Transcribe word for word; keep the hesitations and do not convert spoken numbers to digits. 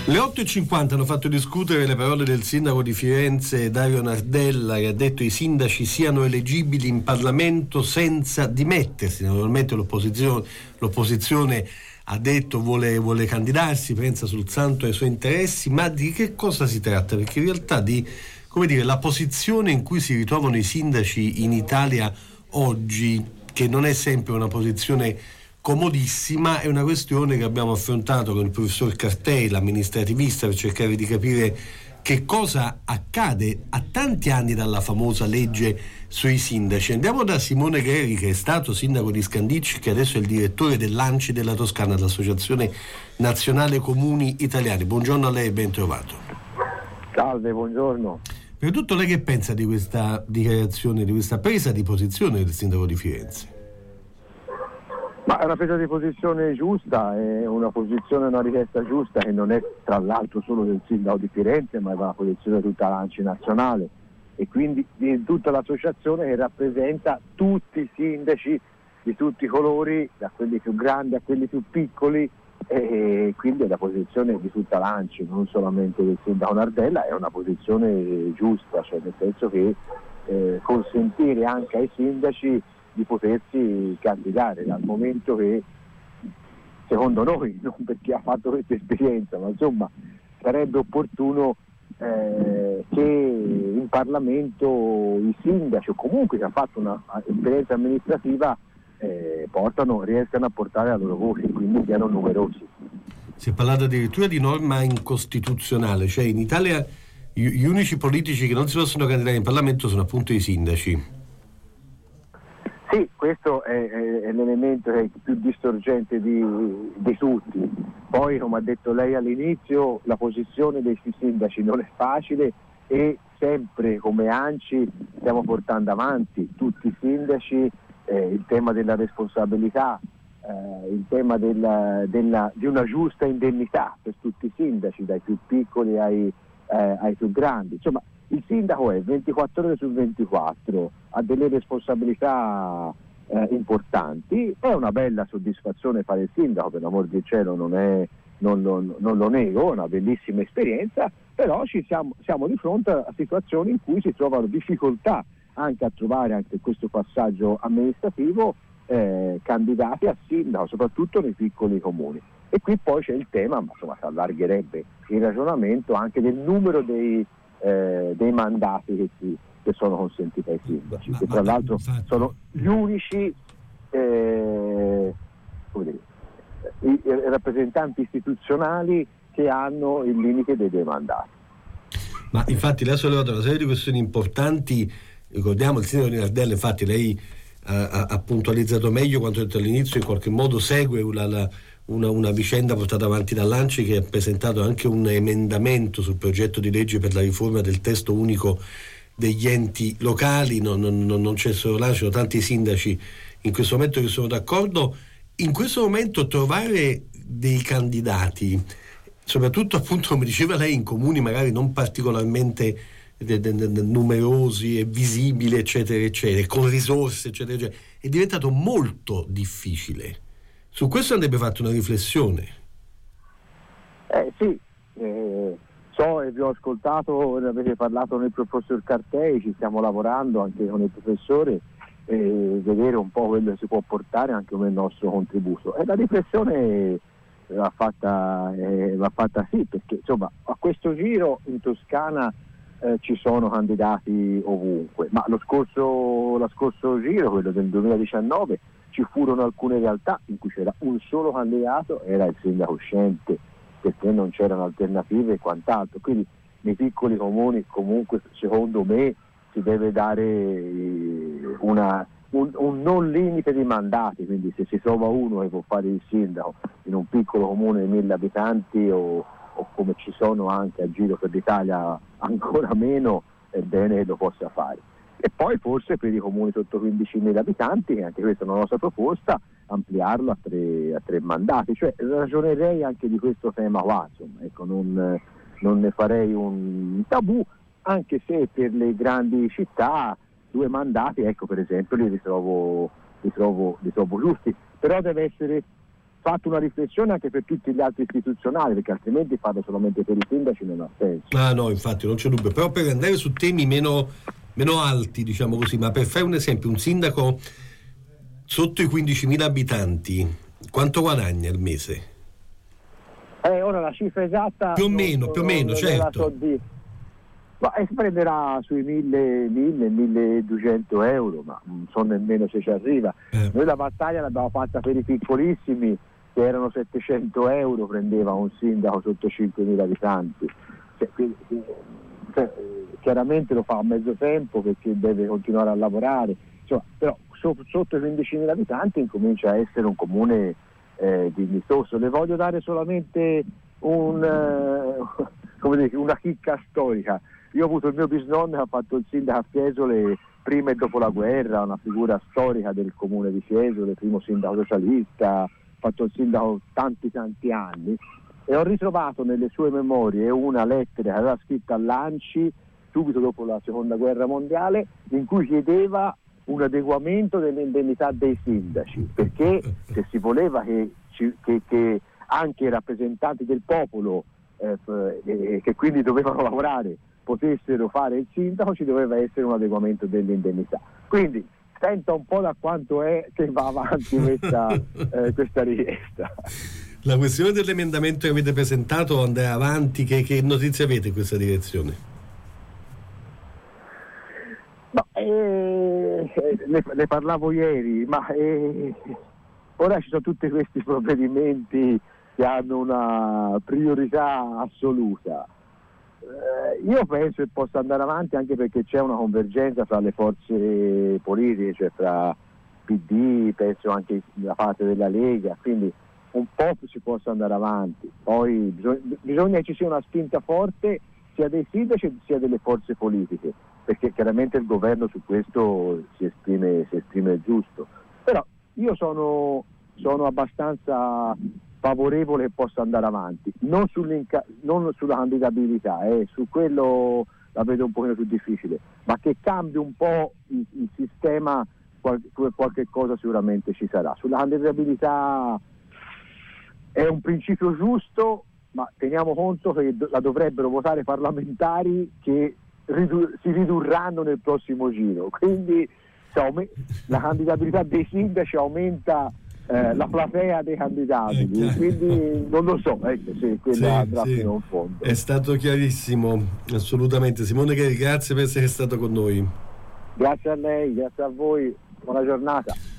Le otto e cinquanta hanno fatto discutere le parole del sindaco di Firenze Dario Nardella, che ha detto i sindaci siano eleggibili in Parlamento senza dimettersi. Naturalmente l'opposizione, l'opposizione ha detto vuole, vuole candidarsi, pensa sul santo ai suoi interessi, ma di che cosa si tratta? Perché in realtà di, come dire, la posizione in cui si ritrovano i sindaci in Italia oggi, che non è sempre una posizione comodissima, è una questione che abbiamo affrontato con il professor Cartei, l'amministrativista, per cercare di capire che cosa accade a tanti anni dalla famosa legge sui sindaci. Andiamo da Simone Gheri, che è stato sindaco di Scandicci, che adesso è il direttore dell'ANCI della Toscana, l'Associazione Nazionale Comuni Italiani. Buongiorno a lei e ben trovato. Salve, buongiorno. Per tutto, lei che pensa di questa dichiarazione, di questa presa di posizione del sindaco di Firenze? Ma è una presa di posizione giusta, è una posizione, una richiesta giusta, che non è tra l'altro solo del sindaco di Firenze, ma è una posizione di tutta l'ANCI nazionale e quindi di tutta l'associazione che rappresenta tutti i sindaci di tutti i colori, da quelli più grandi a quelli più piccoli, e quindi è la posizione di tutta l'ANCI, non solamente del sindaco Nardella. È una posizione giusta, cioè nel senso che eh, consentire anche ai sindaci di potersi candidare, dal momento che, secondo noi, non perché ha fatto questa esperienza, ma insomma sarebbe opportuno eh, che in Parlamento i sindaci, o comunque che hanno fatto un'esperienza amministrativa, eh, portano, riescano a portare la loro voce, quindi siano numerosi. Si è parlato addirittura di norma incostituzionale, cioè in Italia gli unici politici che non si possono candidare in Parlamento sono appunto i sindaci. Sì, questo è, è, è l'elemento che è più distorgente di, di tutti. Poi, come ha detto lei all'inizio, la posizione dei sindaci non è facile e sempre come ANCI stiamo portando avanti tutti i sindaci eh, il tema della responsabilità, eh, il tema della, della, di una giusta indennità per tutti i sindaci, dai più piccoli ai, eh, ai più grandi. Insomma, il sindaco è ventiquattro ore su ventiquattro, ha delle responsabilità eh, importanti, è una bella soddisfazione fare il sindaco, per l'amor del cielo, non, è, non, lo, non lo nego, è una bellissima esperienza, però ci siamo, siamo di fronte a situazioni in cui si trovano difficoltà anche a trovare, anche in questo passaggio amministrativo, eh, candidati a sindaco, soprattutto nei piccoli comuni. E qui poi c'è il tema, ma insomma si allargherebbe il ragionamento anche del numero dei Eh, dei mandati che, si, che sono consentiti ai sindaci, ma, che tra ma, l'altro infatti sono gli unici eh, come dire, i, i rappresentanti istituzionali che hanno il limite dei due mandati. Ma infatti lei ha sollevato una serie di questioni importanti. Ricordiamo il sindaco di Nardella, infatti lei ha, ha puntualizzato meglio quanto detto all'inizio, in qualche modo segue una, la, una, una vicenda portata avanti dall'ANCI, che ha presentato anche un emendamento sul progetto di legge per la riforma del testo unico degli enti locali. Non, non, non c'è solo l'ANCI, sono tanti sindaci in questo momento che sono d'accordo. In questo momento trovare dei candidati, soprattutto appunto come diceva lei, in comuni magari non particolarmente De, de, de, numerosi e visibili, eccetera eccetera, con risorse eccetera eccetera, è diventato molto difficile. Su questo andrebbe fatta una riflessione. Eh sì, eh, so e vi ho ascoltato, ne avete parlato nel professor Cartei, ci stiamo lavorando anche con il professore, eh, vedere un po' quello che si può portare anche come il nostro contributo. E la riflessione va fatta, eh, va fatta sì, perché insomma a questo giro in Toscana Eh, ci sono candidati ovunque, ma lo scorso, lo scorso giro, quello del duemiladiciannove, ci furono alcune realtà in cui c'era un solo candidato, era il sindaco uscente, perché non c'erano alternative e quant'altro. Quindi nei piccoli comuni comunque, secondo me, si deve dare una, un, un non limite di mandati, quindi se si trova uno che può fare il sindaco in un piccolo comune di mille abitanti o o come ci sono anche a giro per l'Italia ancora meno, è bene che lo possa fare. E poi forse per i comuni sotto quindicimila abitanti, anche questa è una nostra proposta, ampliarlo a tre, a tre mandati, cioè ragionerei anche di questo tema qua, insomma, ecco, non, non ne farei un tabù, anche se per le grandi città due mandati, ecco, per esempio li ritrovo, li trovo, li trovo giusti, però deve essere fatto una riflessione anche per tutti gli altri istituzionali, perché altrimenti farlo solamente per i sindaci non ha senso. Ah no, infatti non c'è dubbio, però per andare su temi meno, meno alti, diciamo così, ma per fare un esempio, un sindaco sotto i quindicimila abitanti quanto guadagna al mese? Eh, ora la cifra esatta più o meno, non, più o meno, non certo. So di... ma eh, prenderà sui mille, mille, milleduecento euro, ma non so nemmeno se ci arriva. Eh. Noi la battaglia l'abbiamo fatta per i piccolissimi, che erano settecento euro prendeva un sindaco sotto cinquemila abitanti. Cioè, quindi, cioè, chiaramente lo fa a mezzo tempo perché deve continuare a lavorare, insomma, però so, sotto i quindicimila abitanti incomincia a essere un comune eh, dignitoso. Le voglio dare solamente un, eh, come dire, una chicca storica. Io ho avuto il mio bisnonno che ha fatto il sindaco a Fiesole prima e dopo la guerra, una figura storica del comune di Fiesole, primo sindaco socialista, ha fatto il sindaco tanti tanti anni, e ho ritrovato nelle sue memorie una lettera che aveva scritto a Lanci subito dopo la seconda guerra mondiale, in cui chiedeva un adeguamento delle indennità dei sindaci, perché se si voleva che, che, che anche i rappresentanti del popolo eh, eh, che quindi dovevano lavorare potessero fare il sindaco, ci doveva essere un adeguamento delle indennità. Quindi senta un po' da quanto è che va avanti questa, eh, questa richiesta. La questione dell'emendamento che avete presentato andrà avanti, che, che notizie avete in questa direzione? No, eh, ne, ne parlavo ieri, ma eh, ora ci sono tutti questi provvedimenti che hanno una priorità assoluta. Eh, io penso che possa andare avanti anche perché c'è una convergenza tra le forze politiche, cioè tra P D, penso anche la parte della Lega, quindi un po' si possa andare avanti. Poi bisogna, bisogna che ci sia una spinta forte sia dei sindaci sia delle forze politiche, perché chiaramente il governo su questo si esprime, si esprime giusto. Però io sono, sono abbastanza favorevole che possa andare avanti, non, non sulla candidabilità, eh, su quello la vedo un pochino più difficile, ma che cambi un po' il, il sistema, qual, qualche cosa sicuramente ci sarà. Sulla candidabilità è un principio giusto, ma teniamo conto che la dovrebbero votare parlamentari che ridu- si ridurranno nel prossimo giro, quindi cioè, la candidabilità dei sindaci aumenta Eh, la platea dei candidati, eh, quindi non lo so, ecco, se quella sì, andrà sì. fino a un fondo. È stato chiarissimo, assolutamente. Simone Gheri, grazie per essere stato con noi. Grazie a lei, grazie a voi, buona giornata.